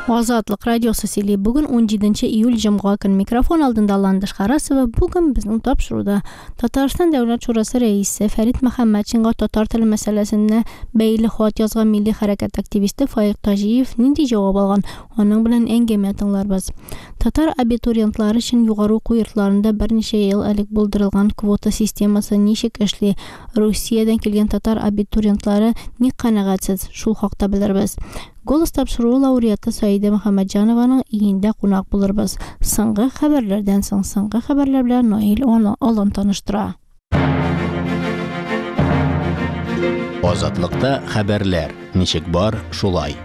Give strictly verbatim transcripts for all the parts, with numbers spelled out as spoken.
Азатлык радиосы сөйли. Бүгін он жетінші июль жымға көн микрофон алдында Ландыш Харасова. Бүгін біздің тапшыруда Татарстан Дәүләт Шурасы рәисе Фәрит Мөхәммәтшинга татар теле мәсьәләсенә бәйле хат язган милли хәрәкәт активисты Фаик Тажиев нинди җавап алган? Аның белән әңгәмә тыңларбыз. Татар абитуриентлары өчен югары уку йортларында берничә ел элек булдырылган квота системасы ничек эшли? Русиядән килгән татар абитуриентлары ни канәгатьсез? Шул хакта белербез. Голос тапшыру лауреаты Саида Мөхәммәтҗанованың өендә кунак булырбыз. Соңгы хәбәрләрдән соң соңгы хәбәрләр белән Наил Алан таныштыра. Азатлыкта хәбәрләр. Ничек бар, шулай.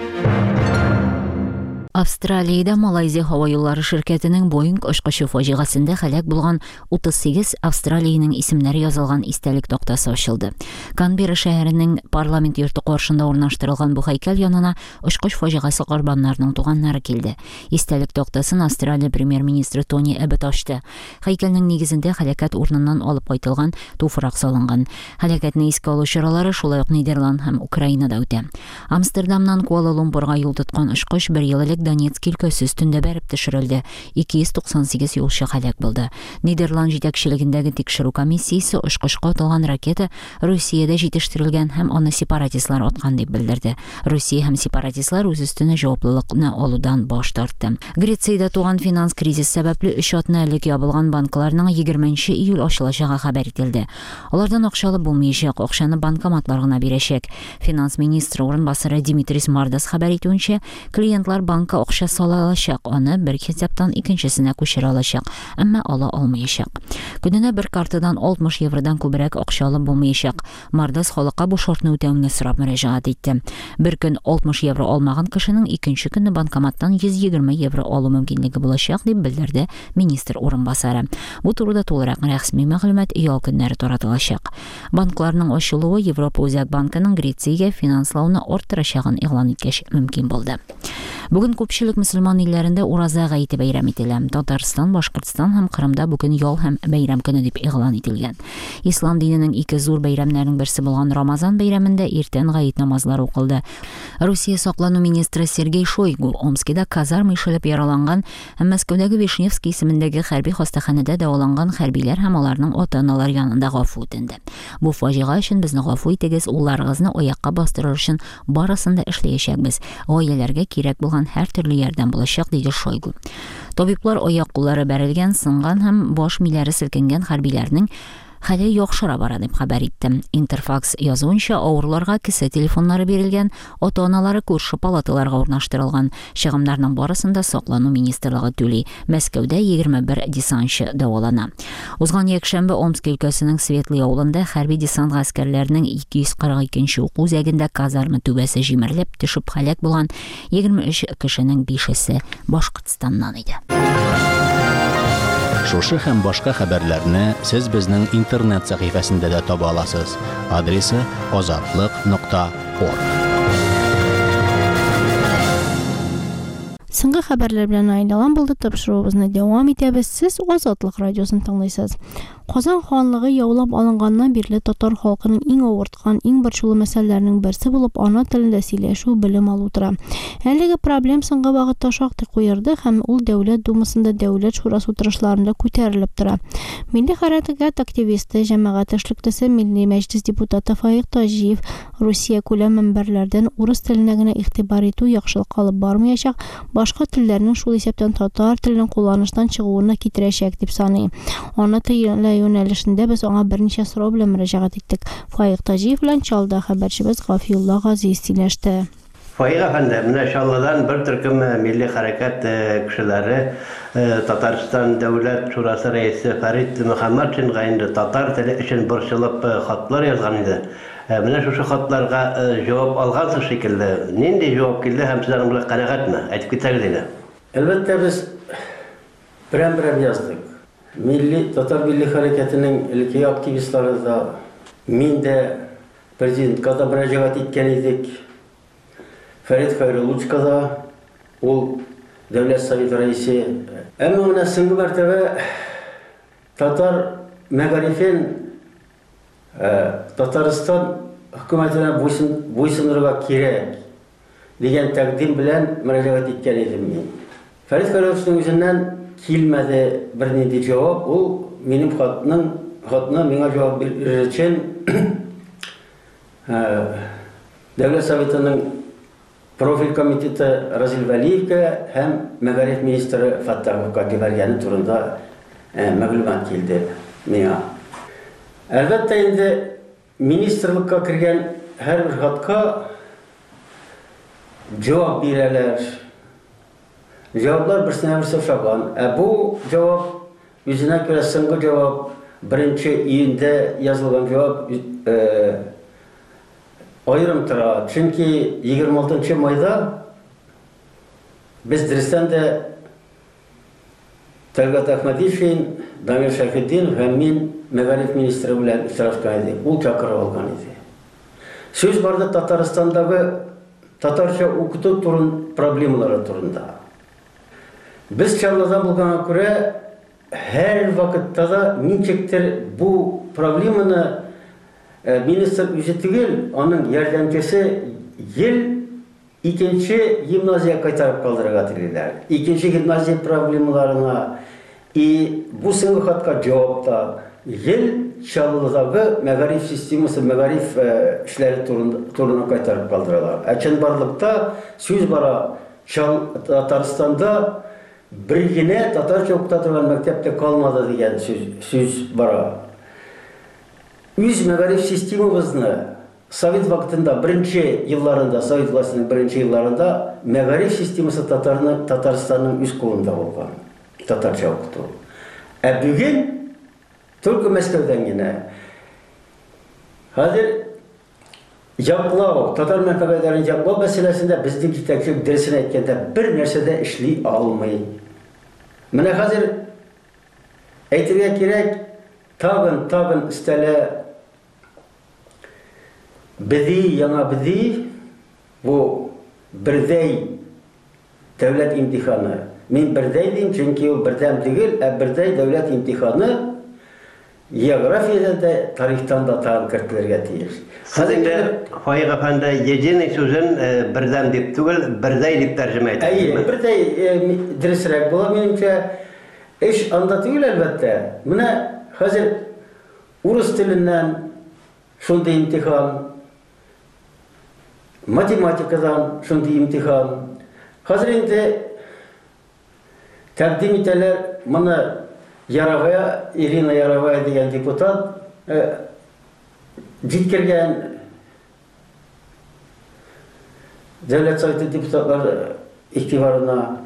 Австралиядә Малайзия һава юллары ширкәтенең Boeing очкычы фаҗигасендә һәлак булган утыз сигез Австралиянең исемнәре язылган истәлек тактасы ачылды. Канберра шәһәренең парламент йорты каршында урнаштырылган бу һәйкәл янына очкыч фаҗигасы корбаннарының туганнары килде. Истәлек тактасын Австралия премьер-министры Тони Эббот ачты. Һәйкәлнең нигезендә һәлакәт урыныннан алып кайтылган туфрак салынган. Һәлакәтне искә алу чаралары шулай ук Нидерланд һәм Украинада үтә. Амстердамнан Куала-Лумпурга юл тоткан очкыч бер ел элек Донецк өлкәсе өстендә бәреп төшерелде. ике йөз туксан сигез юлчы һәлак булды. Нидерланд җитәкчелегендәге тикшерү комиссиясе очкычка атылган ракета Русиядә җитештерелгән һәм аны сепаратистлар аткан дип белдерде. Русия һәм сепаратистлар үз өстенә җаваплылыкны алудан баш тартты. Грециядә туган финанс кризис сәбәпле өч атна элек ябылган банкларның егерменче июль ачылачагы хәбәр ителде. Алардан акча алып булмаячак, акчаны банкоматлар гына бирәчәк. Финанс министры урынбасары Димитрис Мардас хәбәр итүенчә, клиентлар банкка акча сала алачак, аны бер хисаптан икенчесенә күчерә алачак, әмма ала алмаячак. Көненә бер картадан алтмыш евродан күбрәк акча алып булмаячак. Мардас халыкка бу шартны үтәүне сорап мөрәҗәгать итте. Бер көн алтмыш евро алмаган кешенең икенче көнне банкоматтан йөз егерме евро алу мөмкинлеге булачак дип белдерде министр урынбасары. Бу турыда тулырак рәсми мәгълүмат ел көннәре таратылачак. Банкларның ачылуы Европа Үзәк банкының Грециягә финанслауны арттырачагын игълан иткәч мөмкин булды. Бүген күпчелек мөселман илләрендә Ураза гаете бәйрәм ителә. Татарстан, Башкортстан һәм Кырымда бүген ял һәм бәйрәм көне дип игълан ителгән. Ислам диненең ике зур бәйрәмнәренең берсе булган Рамазан бәйрәмендә иртән гает намазлары укылды. Русия саклану министры Сергей Шойгу Омскида казарма ишелеп яраланган һәм Мәскәүдәге Вишневский исемендәге хәрби хастаханәдә дәваланган хәрбиләр һәм аларның ата-аналары янында гафу үтенде. Бу фаҗига өчен безне гафу итегез, улларыгызны аякка бастырыр өчен барысын да эшләячәкбез. Гаиләләргә кирәк булган һәр төрле ярдәм булачак, диде Шойгу. Табиблар аяк-куллары бәрелгән, сынган һәм баш миләре селкенгән хәрбиләрнең хәле яхшыра бара дип хәбәр итте. Интерфакс язуынча, авырларга кесе телефоннары бирелгән, ата-аналары күрше палаталарга урнаштырылган. Чыгымнарның барысын да саклану министрлыгы түли. Мәскәүдә егерме бер десантчы дәвалана. Узган якшәмбе Омск өлкәсенең Светлый авылында хәрби десант гаскәрләренең ике йөз кырык икенче уку үзәгендә казарма түбәсе җимерелеп төшеп һәлак булган егерме өч кешенең бишесе Башкортстаннан иде. Шушы һәм башка хәбәрләрне сез безнең интернет сәхифәсендә дә таба аласыз. Адресы азатлык нокта орг. Соңгы хәбәрләр белән Наил булды. Тапшыруыбызны дәвам итәбез. Сез Азатлык радиосын тыңлыйсыз. Казан ханлыгы яулап алынганнан бирле татар халкының иң авырткан, иң борчулы мәсьәләләренең берсе булып ана телендә сөйләшү, белем алу тора. Әлеге проблем соңгы вакытта шактый куерды һәм ул Дәүләт Думасында, Дәүләт Шурасы утырышларында күтәрелеп тора. Милли хәрәкәт активисты, җәмәгать эшлеклесе, Милли Мәҗлес депутаты Фаик Тажиев Русия күләм мөнбәрләрдән урыс теленә генә игътибар итү яхшылык алып бармаячак, башка телләрнең шул исәптән татар теленең кулланыштан чыгуына китерәчәк дип саный. Аны тыйла юнәлешендә без аңа берничә сорау белән мөрәҗәгать иттек. Фаик Тажиев белән чалда хәбәрчебез Гафиулла Газиз сөйләште. Фаик әфәнде, менә Чаллыдан бер төркем милли хәрәкәт кешеләре Татарстан Дәүләт Шурасы рәисе Фәрит Мөхәммәтшинга инде татар теле өчен борчылып хатлар язган иде. Менә шушы хатларга җавап алгансыз шикелле. Нинди җавап килде һәм сезнең белән канәгатьме? Әйтеп китәгез инде. Әлбәттә без берәм-берәм яздык. Милли татар милли хәрәкәтенең илки активистлары да, мин дә президентка да мөрәҗәгать иткән идек. Фәрит Хәйрулловичка да, ул Дәүләт Советы рәисе. Әмма менә соңгы мәртәбә татар мәгарифен Татарстан хөкүмәтенә буйсынырга кирәк деген тәкъдим белән мөрәҗәгать иткән идем мин. Фәрит Караевның үзеннән килмәде бернинди җавап. Ул минем хатның хатны миңа җавап бирер өчен Дәүләт Советының профиль комитеты Разил Вәлиевкә һәм Мәгариф министры Фаттаховка җибәргәне турында мәгълүмат килде миңа. Әлбәттә инде министрлыкка кергән һәр бер хатка җавап бирәләр. Җаваплар берсенә берсе охшаган. Ә бу җавап үзенә күрә соңгы җавап беренче июньдә язылган җавап аерым тора. Чөнки егерме алтынчы майда без дөрестән дә Тәлгат Әхмәдишин, Дамир Шәйхетдинов һәм мин Мәгариф министры белән очрашкан идек. Ул чакырып алган иде. Сүз барды Татарстандагы татарча укыту турын проблемалары турында. Без Чаллыда булганга күрә һәр вакытта да ничектер бу проблеманы министр үзе түгел, аның ярдәмчесе ел икенче гимназия кайтарып калдырырга телиләр. Икенче гимназия проблемаларына и бу соңгы хатка җавапта ел Чаллыдагы мәгариф системасы, мәгариф эшләре турында кайтарып калдыралар. Ә чынбарлыкта сүз бара Татарстанда бер генә татарча укыта торган мәктәптә калмады дигән сүз бара. Үз мәгариф системабызны Совет вакытында беренче елларында, Совет властының беренче елларында мәгариф системасы Татарстанның үз кулында булган. Татарча укыту. Ә бүген только Мәскәүдән генә. Хәзер яклау, татар мәктәпләрен яклау мәсьәләсендә безнең җитәкчелек дөресен әйткәндә бер нәрсә дә эшли алмый. Менә хәзер әйтергә кирәк, тагын тагын өстәлә беди, яңа беди, бу бердәй дәүләт имтиханы. Мин бердәй дим, чөнки ул бердәм түгел, ә бердәй дәүләт имтиханы географияда да, тарихтан да тагын кертелергә тиеш. Хәзер Фаик әфәнде единый сүзен бердәм дип түгел, бердәй дип тәрҗемә итә. Әйе, бердәй дөресрәк була минемчә. Эш анда түгел әлбәттә. Менә хәзер урыс теленнән шундый имтихан, математикадан шундый имтихан. Хәзер инде тәкъдим итәләр, моны Яровая, Ирина Яровая дигән депутат җиткергән Дәүләт Советы депутатлары игътибарына.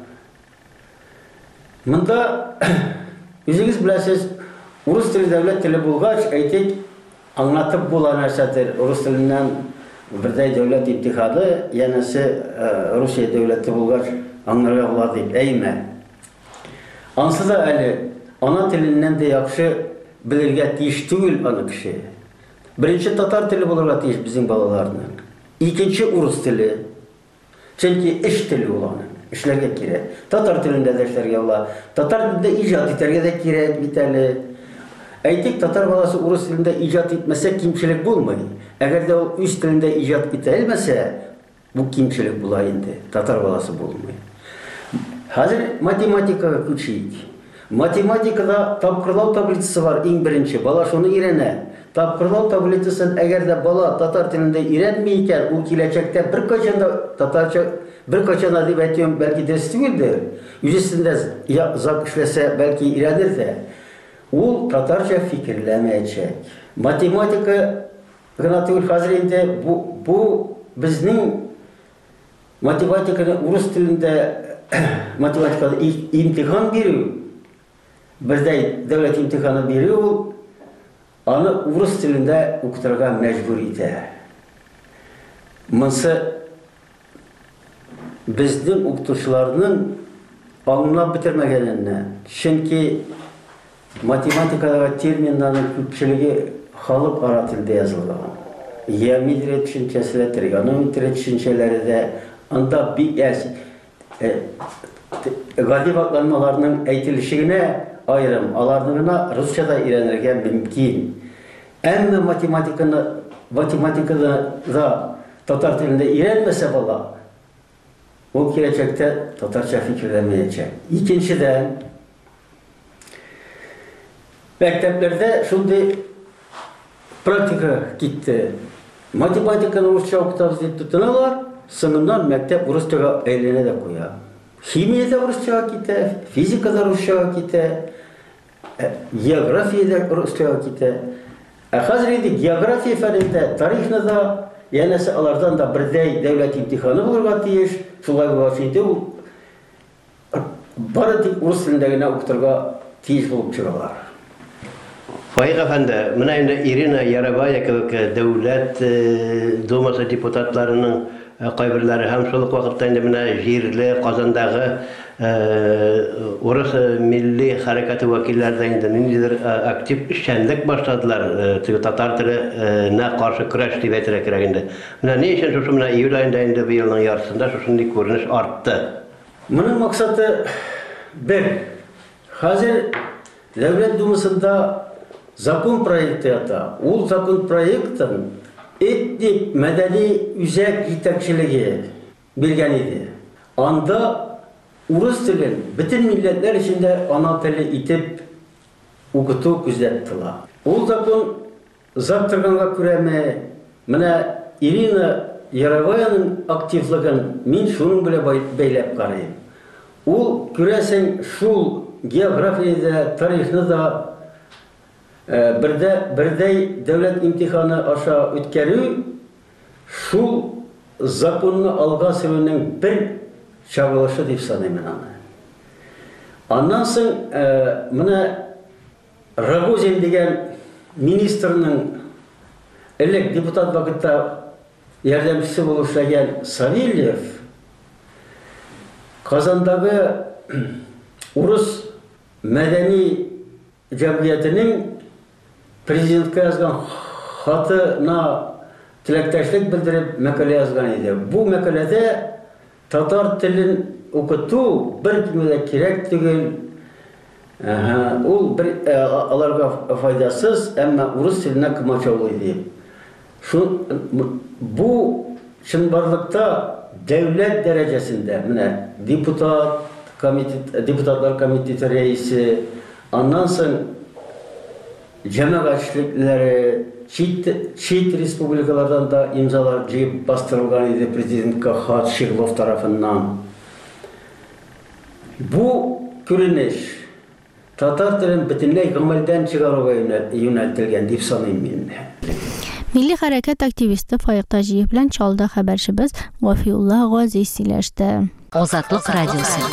Монда үзегез беләсез, урыс теле дәүләт теле булгач, әйтик, аңлатып була нәрсәдер. Урыс теленнән бердәй дәүләт имтиханы, янәсе Русия дәүләте булгач аңларга була дип әймә. Ансы да әле ана теленнән дә яхшы белергә тиеш түгел аны кеше. Беренче татар теле булырга тиеш безнең балаларның. Икенче урыс теле. Чөнки эш теле ул аны. Эшләргә кирәк. Татар телендә дә эшләргә була. Татар телендә иҗат итәргә дә кирәк бит әле. Әйтик, татар баласы урыс телендә иҗат итмәсә кимчелек булмый. Әгәр дә ул үз телендә иҗат итә алмаса, бу кимчелек була инде. Татар баласы булмый. Хәзер математикага күчик. Математикада тапкырлау таблицасы бар, иң беренче. Бала шуны өйрәнә. Тапкырлау таблицасын әгәр дә бала татар телендә өйрәнмәй икән, ул киләчәктә бер кайчан да татарча, бер кайчан да дип әйтәм, бәлки дөрес түгелдер. Үзесендә зак эшләсә, бәлки өйрәнер дә. Ул татарча фикерләмәячәк. Математика гына түгел, хәзер инде бу бу безнең математиканы урыс телендә математикада имтихан бирү, бердәй дәүләт имтиханы бирү, аны урыс телендә укытырга мәҗбүр итә. Монсы безнең укытучыларның аңлап бетермәгәненнән. Чөнки математикадагы терминнарның күпчелеге халык ара телдә язылган. Геометрия төшенчәсе, тригонометрия төшенчәләре дә анда бик әз гади вакланмаларның әйтелешенә айрым, аларны гына русчада өйрәнергә мөмкин. Әмма математиканы математикада да татар телендә өйрәнмәсә бала, ул киләчәктә татарча фикерләмәячәк. Икенчедән, мәктәпләрдә шундый практика китте. Математиканы урысча укытабыз дип тотыналар, соңыннан мәктәп урысчага әйләнә дә куя. Химия да урысчага китә, физика да урысчага китә, география да урысчага китә. Ә хәзер инде география фәнендә, тарихны да, янәсе алардан да бердәй дәүләт имтиханы булырга тиеш. Шулай булса инде ул бары тик урыс телендә генә укытырга тиеш булып чыгалар. Фаик әфәнде, менә инде Ирина Яровая кебек дәүләт думасы депутатларының кайберләре һәм шул ук вакытта инде менә җирле Казандагы урыс милли хәрәкәте вәкилләре инде ниндидер актив эшчәнлек башладылар татар теленә каршы көрәш дип әйтергә кирәк инде. Менә ни өчен шушы менә июль аенда инде бу елның яртысында шушындый күренеш артты? Моның максаты бер. Хәзер дәүләт думасында закон проекты ята. Ул закон проектын этник мәдәни үзәк җитәкчелеге биргән иде. Анда урыс телен бөтен милләтләр эчендә ана теле итеп укыту күздә тотыла. Ул закон заптырганга күрәме, менә Ирина Яроваяның активлыгын мин шуның белән бәйләп карыйм. Ул күрәсең шул географиядә, тарихны да Бердә бердәй дәүләт имтиханы аша үткәрү шул законны алга сөрүнең бер чагылышы дип саныйм аны. Аннан соң менә Рогозин дигән министрның элек депутат вакытта ярдәмчесе булып эшләгән Савельев Казандагы урыс мәдәни җәмгыятенең президентка язган хатына теләктәшлек белдереп мәкалә язган иде. Бу мәкаләдә татар телен укыту бер кимәдә кирәк түгел. Ул бер аларга файдасыз, әмма урыс теленә комачаулый дип. Шу бу чынбарлыкта дәүләт дәрәҗәсендә менә депутат комитет депутатлар комитеты рәисе, аннан соң җәмәгатьчелекләре, чит республикалардан да имзалар җыеп бастырылган иде президентка хат Шиглов тарафыннан. Бу күренеш татар телен бөтенләй гамәлдән чыгаруга юнәлтелгән дип саныйм мин. Милли хәрәкәт активисты Фаик Таҗиев белән Чалда хәбәрчебез Гафиулла Газиз сөйләште. Азатлык радиосы.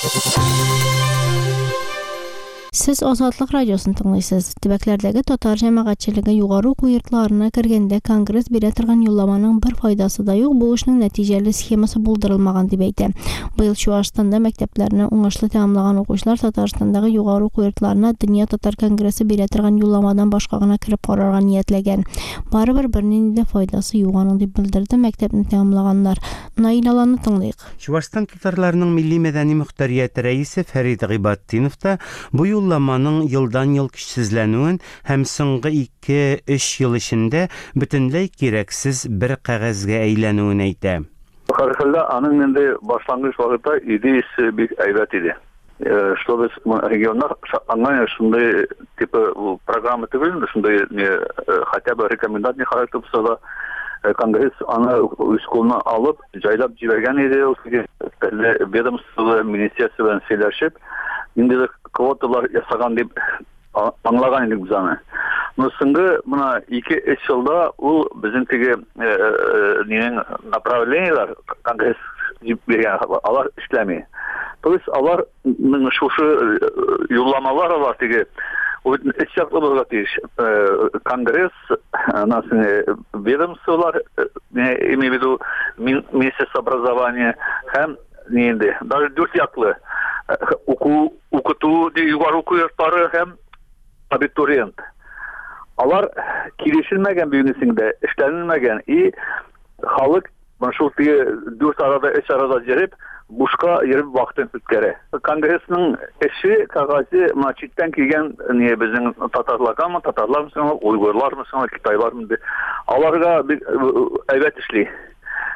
Сез Азатлык радиосын тыңлыйсыз. Төбәкләрдәге татар җәмәгатьчелеге югары уку йортларына кергәндә Конгресс бирә торган юлламаның бер файдасы да юк, бу эшнең нәтиҗәле схемасы булдырылмаган дип әйтә. Быел Чуашстанда мәктәпләрне уңышлы тәмамлаган укучылар Татарстандагы югары уку йортларына Дөнья татар конгрессы бирә торган юлламадан башка гына кирип карарга ниятләгән. Барыбер бернинди файдасы юк аның дип белдерде мәктәпне тәмамлаганнар. Наилаланы тыңлыйк. Чуашстан татарларының милли мәдәни мөхтәрияте рәисе Фәрид Гыйбаттинов та бу юлламаның елдан-ел көчсезләнүен һәм соңгы ике-өч ел эчендә бөтенләй кирәксез бер кәгазьгә әйләнүен әйтә. Харифеллә аның инде башлангыч вакытта идеясе бик әйбәт иде. Чтобы регионнар аңа шундай типа программа түгел, шундай хотя бы рекомендация характер булса Конгресс аны үз кулына алып, җайлап җибәргән иде, ул ведомство министерство белән сөйләшеп, инде квоталар ясаган дип аңлаган идек без аны. Но соңгы мына ике-өч елда ул безнең теге нинең направлениелар Конгресс дип биргән, алар эшләми. То есть алар шушы юлламалар алар теге üç çaklı bulga tiş. Конгресс, nasıl ведомстволар, имею в виду Министерство образования, hem neydi? Даже dört yaklı oku okutu yukarı oku yurtları hem abituriyent. Alar kirişilmegen büyünesinde işlenilmegen iyi halk şu dört arada üç arada girip Buşka yerib vaxtın ütkere. Kongresinin eşi kağazı maçitten kelgen niye bizim Tatarlar mı, Tatarlar mı, Uygurlar mı, Kitaylar mı? Alarga bir evet işli.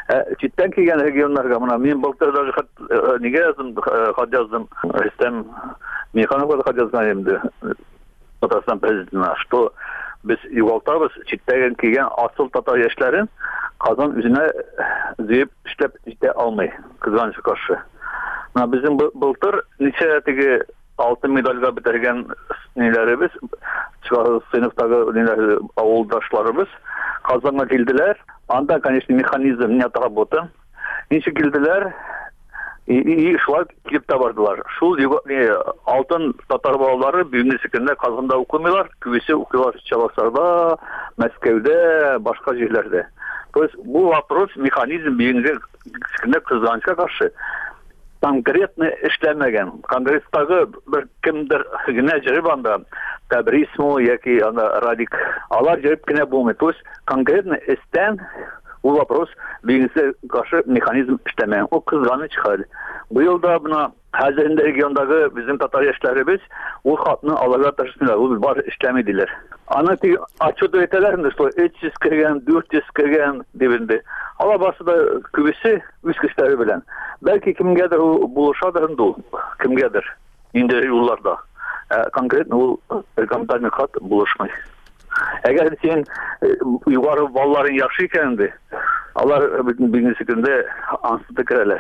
Читтен килгән регионнарга мына мин былтыр даже нигә яздым, хат яздым, Рөстәм Михайловка хат язган инде. Татарстан президентына, что без югалтабыз читтән килгән асыл татар яшьләрен Казан үзенә зыеп эшләп җитә алмый, кызганычка каршы. Менә безнең былтыр ничә теге алтын медальгә бетергән ниләребез, сыйныфтагы ниләр авылдашларыбыз Казанга килделәр. Анда, конечно, механизм не отработан. Ничек килделәр, и, и шулай килеп тә бардылар. Шул алтын татар балалары бүгенге көндә Казанда укымыйлар, күбесе укыйлар Чабаксарда, Мәскәүдә, башка җирләрдә. То есть бу вопрос, механизм бүгенге көндә кызганычка каршы конкретно эшләмәгән. Конгресстагы бер кемдер генә җырып анда Табрисмо яки анда Радик алар җырып кенә булмый. То есть конкретно эстән ул вопрос бүгенге каршы механизм эшләмәгән. Ул кызганыч хәл. Быел да бuna хәзердә региондагы безнең татар яшьләребез ул хатны аларга тырышсыннар. Ул бар эшләмәделәр. Аны тик отчет әйтәләр инде, что өч йөз кергән, дүрт йөз кергән дибенде. Алар басы да күбесе үз көчләре белән. Бәлки кемгәдер булышадыр инде ул, кемгәдер инде юлларда. Конкретно ул рекомендательный хат булышмый. Әгәр син югары балларын яхшы икән инде, алар бүгенге көндә ансыты керәләр.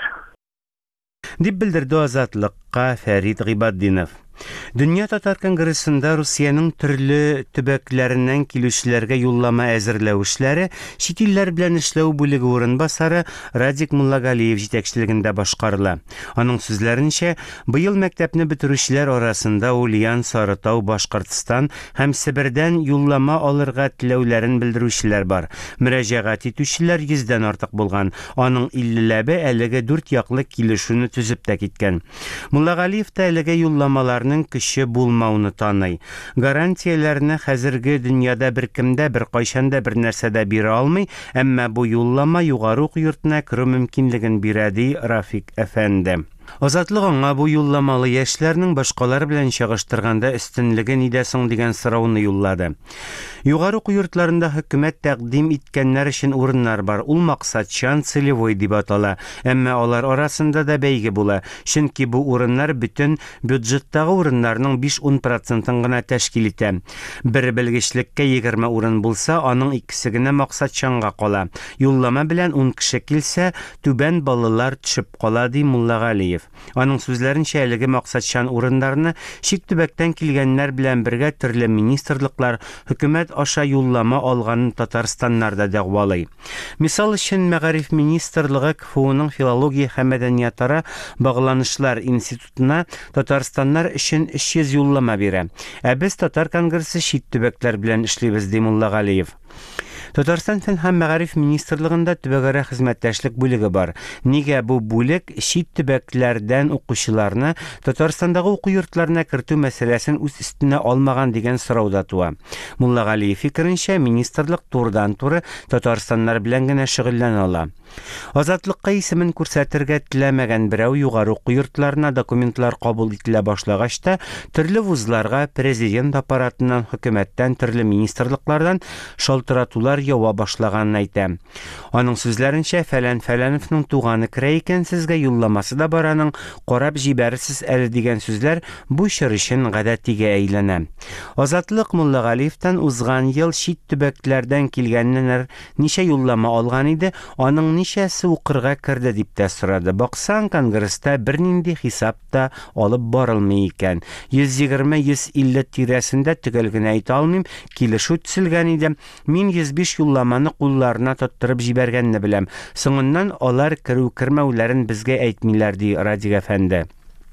Дип белдерде Азатлыкка Фәрит Гыйбаддинов. Дөнья татар конгрессында Русияның төрле төбәкләреннән килүчеләргә юллама әзерләү эшләре чит илләр белән эшләү бүлеге урынбасары Радик Муллагалиев җитәкчелегендә башкарыла. Аның сүзләренчә, быел мәктәпне бетерүчеләр арасында Ульян, Сарытау, Башкортстан һәм Себердән юллама алырга теләүләрен белдерүчеләр бар. Мөрәҗәгать итүчеләр йөздән артык булган. Аның иллеләбе әлеге дүрт яклы килешүне төзеп тә киткән. Муллагалиев та әлеге юлламалар көче булмауны таный. Гарантияләрне хәзерге дөньяда бер кемдә бер кайчанда бер нәрсәдә бирә алмый, әмма бу юллама югары уку йортына керү мөмкинлеген бирә, ди Рафик әфәнде. Азатлык аңа бу юлламалы яшьләрнең башкалар белән чагыштырганда өстенлеге нидә соң дигән сорауны юллады. Югары уку йортларында хөкүмәт тәкъдим иткәннәр өчен урыннар бар. Ул максатчан целевой дип атала. Әмма алар арасында да бәйге була. Чөнки бу урыннар бөтен бюджеттагы урыннарның биш-ун процентын гына тәшкил итә. Бер белгечлеккә егерме урын булса, аның икесе генә максатчанга кала. Юллама белән ун кеше килсә, түбән балалар төшеп кала, ди Муллагалиев. Аның сүзләренчә, әлеге максатчан урыннарны чик төбәктән килгәннәр белән бергә төрле министрлыклар, хөкүмәт аша юллама алганын Татарстаннар да дәгъвалый. Мисал өчен, Мәгариф министрлыгы КФУның филология һәм мәдәниятлары багланышлар институтына Татарстаннар өчен өч йөз юллама бирә. Ә без татар конгрессы чит төбәкләр белән эшлибез, ди Муллагалиев. Татарстан фән һәм мәгариф министрлыгында төбәкара хезмәттәшлек бүлеге бар. Нигә бу бүлек чит төбәкләрдән укучыларны Татарстандагы уку йортларына кертү мәсьәләсен үз өстенә алмаган дигән сорау да туа. Муллагалиев фикеренчә, министрлык турыдан-туры Татарстаннар белән генә шөгыльләнә ала. Азатлыкка исемен күрсәтергә теләмәгән берәү югары уку йортларына документлар кабул ителә башлагач та төрле вузларга президент аппаратыннан, хөкүмәттән, төрле министрлыклардан шалтыратулар ява башлаганын әйтә. Аның сүзләренчә, Фәлән Фәләновның туганы керә икән, сезгә юлламасы да бар, аның карап җибәрсез әле дигән сүзләр бу чор өчен гадәтигә әйләнә. Азатлык Муллагалиевтан узган ел чит төбәкләрдән килгәннәр ничә юллама алган иде, аның ничәсе укырга керде дип тә сорады. Баксаң, конгресста бернинди хисап та алып барылмый икән. йөз егерме - йөз илле тирәсендә төгәл генә әйтә алмыйм, килешү төзелгән иде. Мин йөз биш юлламаны кулларына тоттырып җибәргәнне беләм. Соңыннан алар керү-кермәүләрен безгә әйтмиләр, ди Радик әфәнде.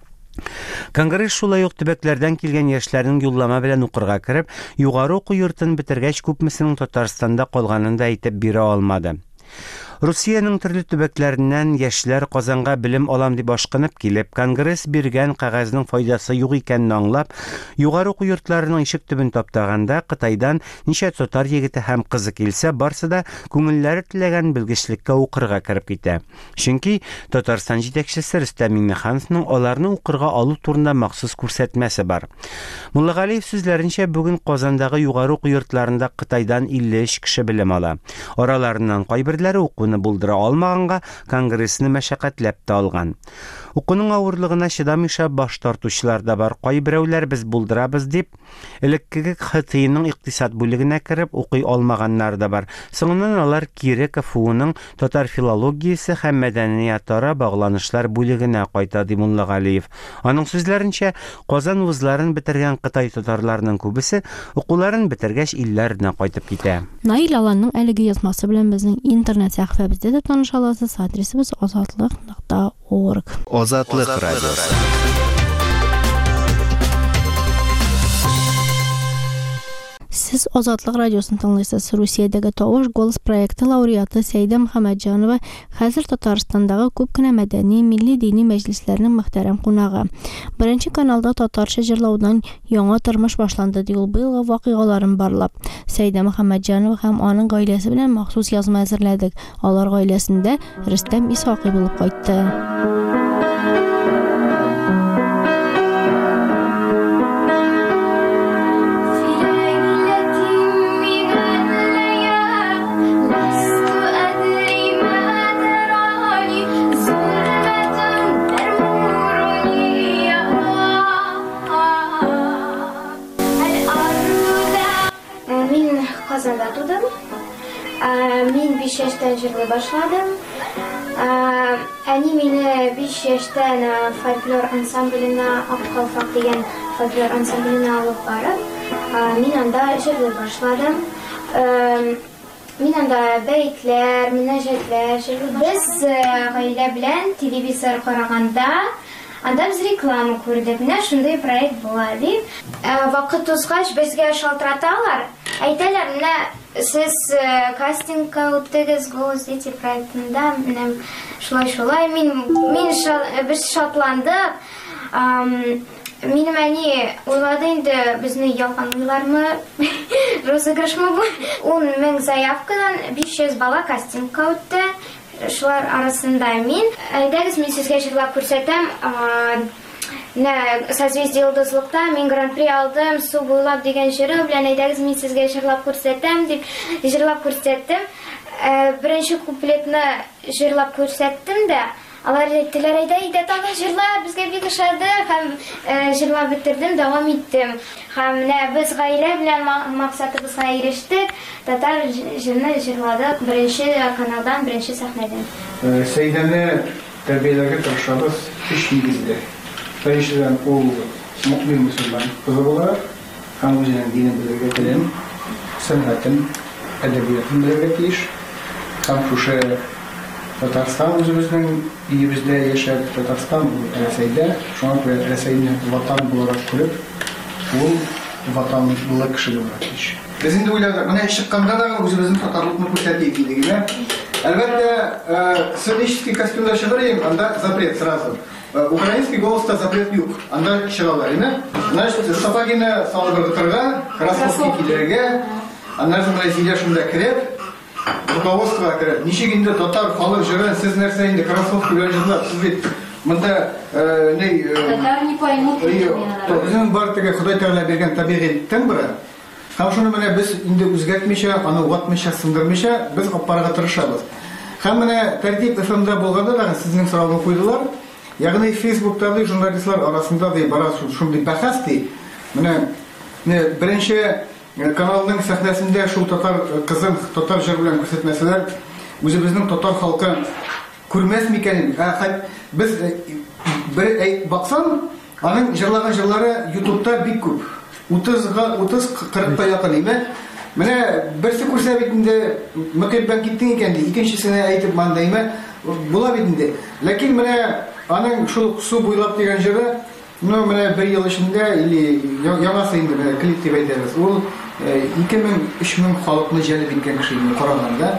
Конгресс шулай ук төбәкләрдән килгән яшьләрнең юллама белән укырга кереп, югары уку йортын бетергәч күпмесенең Татарстанда калганын да әйтеп бирә алмады. Русияның төрле төбәкләреннән яшьләр Казанга белем алам дип ашкынып килеп, конгресс биргән кагазның файдасы юк икәнне аңлап, югары уку йортларының ишек төбен таптаганда, Кытайдан ничә татар егете һәм кызы килсә, барсы да күңелләре теләгән белгечлеккә укырга кереп китә. Чөнки Татарстан җитәкчесе Рөстәм Миңнехановның аларны укырга алу турында махсус күрсәтмәсе бар. Муллагалиев сүзләренчә, бүген Казандагы югары уку йортларында Кытайдан илле өч кеше белем ала. Араларыннан кайберләре укуны елны булдыра алмаганга конгрессны мәшәкатьләп тә алган. Укуның авырлыгына чыдамыйша баш тартучылар да бар. Кайберәүләр без булдырабыз дип, элеккеге ХТИның икътисад бүлегенә кереп укый алмаганнар да бар. Соңыннан алар кире КФУның татар филологиясе һәм мәдәниятара багланышлар бүлегенә кайта, ди Мулла Галиев. Аның сүзләренчә, Казан вузларын бетергән Кытай татарларының күбесе укуларын бетергәч илләренә кайтып китә. Наил Аланның әлеге язмасы белән безнең интернет сәхифәбездә дә таныша аласыз. Адресыбыз азатлык нокта орг. Азатлык радиосы. Сез Азатлык радиосын тыңлыйсыз. Русиядәге Тавыш голос проекты лауреаты Сәйдә Мөхәммәтҗанова хәзер Татарстандагы күп кенә мәдәни, милли дини мәҗлесләрнең мөхтәрәм кунагы. Беренче каналда татарча җырлаудан яңа тормыш башланды ди ул быелгы вакыйгаларын барлап. Сәйдә Мөхәммәтҗанова һәм аның гаиләсе белән махсус язма әзерләдек. Алар гаиләсендә Рөстәм Исхакый булып кайтты. Казанда тудым. Мин биш яшьтән җырлый башладым. Әни мине биш яшьтән фольклор ансамбленә, Аккалфак дигән фольклор ансамбленә алып барып, мин анда җырлый башладым. Мин анда бәйтләр, минәҗәтләр җырлый башладым. Без гаилә белән телевизор караганда анда без реклама күрдек. Менә шундый проект була дип. Вакыт узгач безгә шалтыраталар. Әйтәләр, менә сез кастингка үттегез голос дети проектында, менә шулай-шулай. Мин мин без шатландык. Минем әни уйлады инде, безне ялганлыйлармы, розыгрышмы бу. ун мең заявкадан биш йөз бала кастингка үтте. Шулар арасында мин. Әйдәгез, мин сезгә җырлап күрсәтәм. Нә созвездие йолдызлыкта мин гран-при алдым, су буйлап дигән җыры белән әйдәгез, мин сезгә җырлап күрсәтәм дип җырлап күрсәттем. Беренче куплетны җырлап күрсәттем дә, алар әйттеләр, әйдә, әйдә, тагы җырла, безгә бик ошады, һәм җырлап бетердем, дәвам иттем. Һәм менә без гаилә белән максатыбызга ирештек, татар җырны җырладык беренче каналдан, беренче сәхнәдән. Сәйдәне тәрбияләргә тырышабыз өч нигездә. Беренчедән ул мөэмин мөселман кызы була, һәм үзенең динен белергә телен, сәнгатен, әдәбиятын белергә тиеш. Һәм шушы Татарстан үзебезнең өебездә яшәп, Татарстан Рәсәйдә, шуңа күрә Рәсәйне ватан буларак күреп, ул ватанлы кеше буларак тиеш. Без инде уйладык, менә чыкканда да үзебезнең татарлыкны күрсәтик дигән. Әлбәттә, сценический костюмда чыгарыйм, анда запрет сразу. Украинский голос-то запрет юк. Анда чыгалар, име? Значит, Сапагина салып кырга, кроссовки килергә, аннан соң Россия шунда кереп, руководство кереп. Ничек инде татар халык җырын сез нәрсә инде кроссовки белән җырлап, сез бит монда не Татар не поймут. Безнең бар теге Ходай Тәгалә биргән табигый тембры. Һәм шуны менә без инде үзгәртмичә, аны ватмыйча, сындырмыйча без апарга тырышабыз. Һәм менә тәртип эф эм да булганда да сезнең сорауны куйдылар. Ягъни Фейсбуктагы журналистлар арасында да барас шундый бәхәс ди. Менә беренче каналның сәхнәсендә шул татар кызын татар җыр белән күрсәтмәсәләр, үзебезнең татар халкы күрмәс микән? Без бер баксам, аның җырлаган җырлары YouTube'та бик күп. утызга утыз кырыкка якын име. Менә берсе күрсә бит инде мәктәптән киттең икән ди, икенчесенә әйтеп манда име. Була бит инде. Ләкин менә аның шул су буйлап дигән җыры, ну менә бер ел эчендә или яңасы инде менә клип дип әйтәбез. Ул ике мең өч мең халыкны җәлеп иткән кеше инде караганда.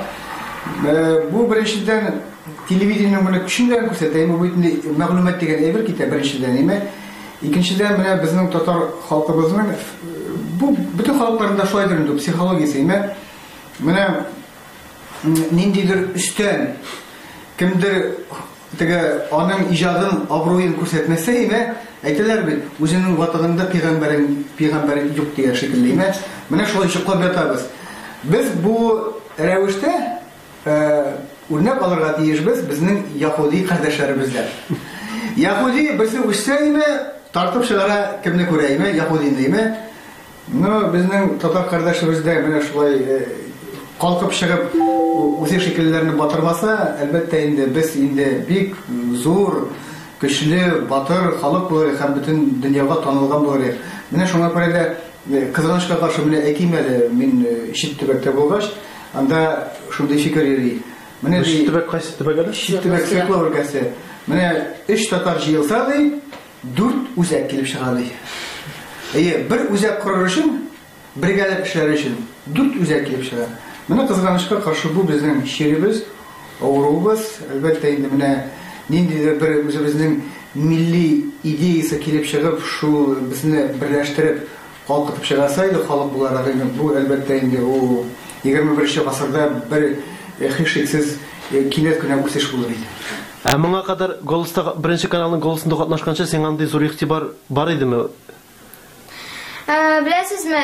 Бу беренчедән телевидениеның менә көчендә күрсәтә, бу бит инде мәгълүмат дигән әйбер китә беренчедән име. Икенчедән менә безнең татар халкыбызның бу бөтен халыкларында шулай инде психологиясе име. Менә ниндидер үстән кемдер теге аның иҗадын, абруен күрсәтмәсә име, әйтәләр бит, үзенең ватанында пәйгамбәрен, пәйгамбәр юк дигән шикелле име. Менә шулай чыклап ятабыз. Без бу рәвештә үрнәк алырга тиешбез безнең яһуди кардәшләребездән. Яһуди берсе үссәйме, тартып чыгара кемне күрәйме, яһуди дейме? Ну, безнең татар кардәшләребездә менә шулай калкып чыгып үзе шикелләрне батырмаса, әлбәттә инде без инде бик зур, көчле, батыр халык булыр һәм бөтен дөньяга танылган булыр. Менә шуңа күрә дә кызганычка каршы менә әйтим әле, мин Чит төбәктә булгач, анда шундый фикер йөри. Менә Чит төбәк кайсы төбәк әле? Чит төбәк Свердлов өлкәсе. Менә өч татар җыелса ди, дүрт үзәк килеп чыга ди. Әйе, бер үзәк корыр өчен, бригада эшләре өчен дүрт үзәк килеп чыга. Менә кызганычка каршы бу безнең чиребез, авыруыбыз, әлбәттә инде менә ниндидер бер үзебезнең милли идеясы килеп чыгып, шул безне берләштереп калкытып чыгаса иде халык буларак, бу әлбәттә инде ул егерме беренче гасырда бер хишиксез кинәт кенә үсеш булыр иде. Ә моңа кадәр Голоста беренче каналның Голосында катнашканча син андый зур игътибар бар идеме? Беләсезме,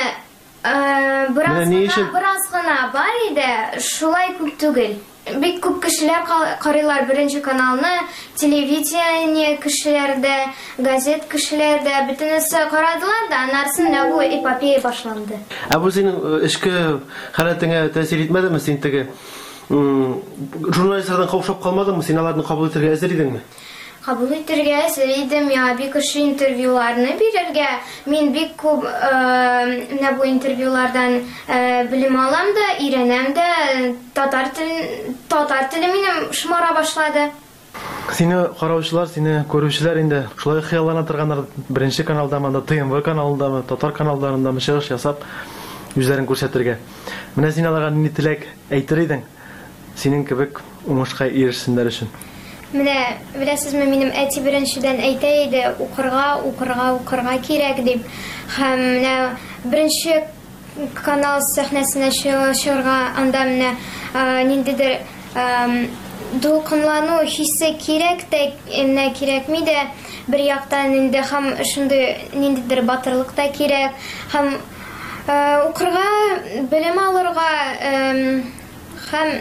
бераз гына бар иде, шулай күп түгел. Бик күп кешеләр карыйлар беренче каналны, телевидение кешеләрдә, газет кешеләрдә, бөтенесе карадылар да, аннан да бу эпопея башланды. Ә бу синең эшкә халәтеңә тәэсир итмәдеме? Син теге журналистлардан каушап калмадыңмы? Син аларны кабул итәргә әзер идеңме? Кабул итәргә әзер идем, я бик кеше интервьюларны бирергә. Мин бик күп менә бу интервьюлардан белем алам да, өйрәнәм дә, татар телен, татар теле минем шомара башлады. Сине караучылар, сине күрүчеләр инде шулай хыяллана торганнар, беренче каналдамы, анда ТМВ каналындамы, татар каналларындамы чыгыш ясап үзләрен күрсәтергә. Менә син аларга ни теләк әйтер идең? Синең кебек уңышка ирешсеннәр өчен. Менә беләсезме, минем әти беренчедән әйтә иде, укырга, укырга, укырга кирәк дип. Һәм менә беренче канал сәхнәсенә чыгарга, анда менә ниндидер дулкынлану хиссе кирәк тә, менә кирәкми дә, бер яктан инде һәм шундый ниндидер батырлык та кирәк. Һәм укырга, белем алырга һәм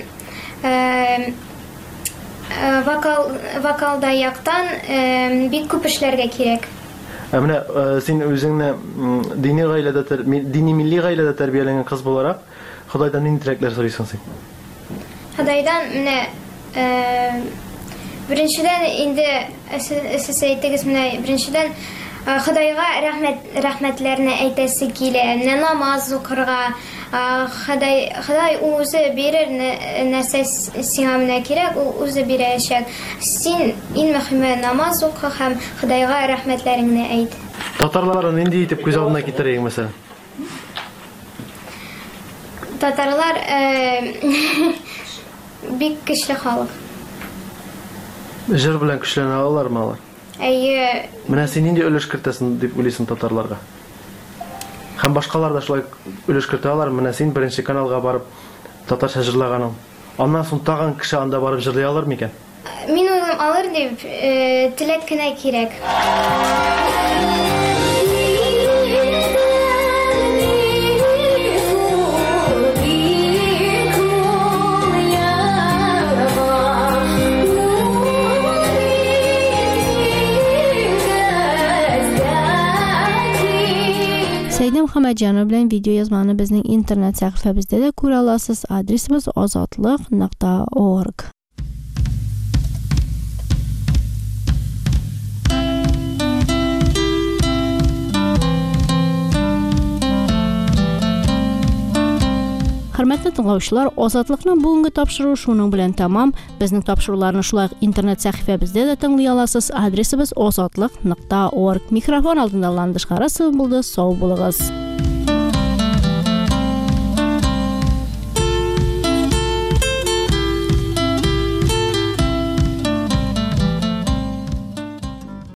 вокал вокалда яктан бик күп эшләргә кирәк. Ә менә син үзеңне дини гаиләдә, дини милли гаиләдә тәрбияләнгән кыз буларак, Худайдан нинди теләкләр сорыйсың син? Худайдан менә беренчедән инде сез әйтегез, менә беренчедән Худайга рәхмәт рәхмәтләрне әйтәсе килә, намаз укырга. Ходай Ходай үзе бирер нәрсә сиңа менә кирәк, ул үзе бирәчәк. Син иң мөһиме намаз укы һәм Худайга рәхмәтләреңне әйт. Татарлар нинди итеп күз алдына китерәйең мәсәлән? Татарлар бик көчле халык. Җыр белән көчләнә алалармы алар? Әйе. Менә син нинди өлеш кертәсең дип уйлыйсың татарларга? Һәм башкалар да шулай өлеш кертә алар. Менә син беренче каналга барып татарча җырлаганың. Аннан соң тагын кеше анда барып җырлый алыр микән? Мин уйлыйм, алыр дип, теләк кенә кирәк. Сәйдә Мөхәммәтҗанов белән видео язманы безнең интернет сәхифәбездә дә күрә аласыз. Адресыбыз азатлык нокта орг. Хөрмәтле тыңлаучылар, Азатлыкның бүгенге тапшыруы шуның белән тәмам. Безнең тапшыруларны шулай интернет сәхифәбездә дә тыңлый аласыз. Адресыбыз азатлык нокта орг. Микрофон алдында Ландыш Карасов булды. Сау булыгыз.